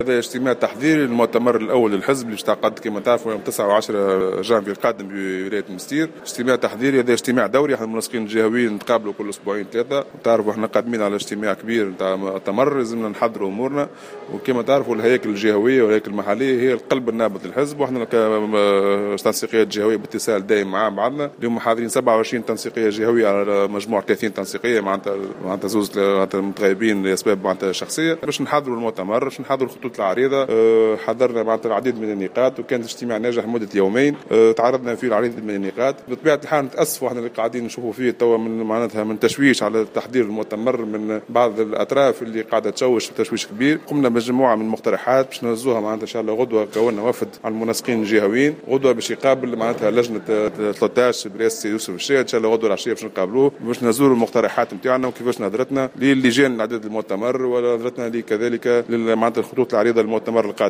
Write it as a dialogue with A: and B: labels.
A: هذا اجتماع تحضيري للمؤتمر الاول للحزب اللي تعقد كما تعرفوا يوم 9 و10 جانفي القادم بولايه مستير. اجتماع تحضيري، هذا اجتماع دوري، احنا المنسقين الجهويين نتقابلوا كل اسبوعين ثلاثه. تعرفوا احنا قادمين على اجتماع كبير نتاع مؤتمر، لازمنا نحضروا امورنا. وكما تعرفوا الهياكل الجهويه والهياكل المحليه هي القلب النابض للحزب، واحنا كتنسيقيات جهويه باتصال دائم مع بعضنا. اليوم حاضرين 27 تنسيقيه جهويه على مجموع 30 تنسيقيه معناتها زوز متغيبين لاسباب معناتها شخصيه، باش نحضروا المؤتمر، باش نحضروا الخطوط العريضه. حضرنا معناتها العديد من النقاط، وكان اجتماع ناجح مده يومين. تعرضنا فيه العديد من النقاط. بطبيعه الحال نتاسفوا احنا اللي قاعدين نشوفوا فيه توا من تشويش على تحضير المؤتمر من بعض الاطراف اللي قاعده تشوش تشويش كبير. قمنا بمجموعه من المقترحات باش نهزوها معناتها ان شاء الله غدوه. كونا وفد على المنسقين الجهويين غدوه باش يقابل معناتها لجنه 13 برئاسه يوسف الشاهد. ان شاء الله غدوه العشيه باش نقابلوه باش نزوروا المقترحات نتاعنا وكيفاش نظرتنا للجان الاعداد المؤتمر ونظرتنا كذلك معناتها الخطوط العريضه للمؤتمر القادم.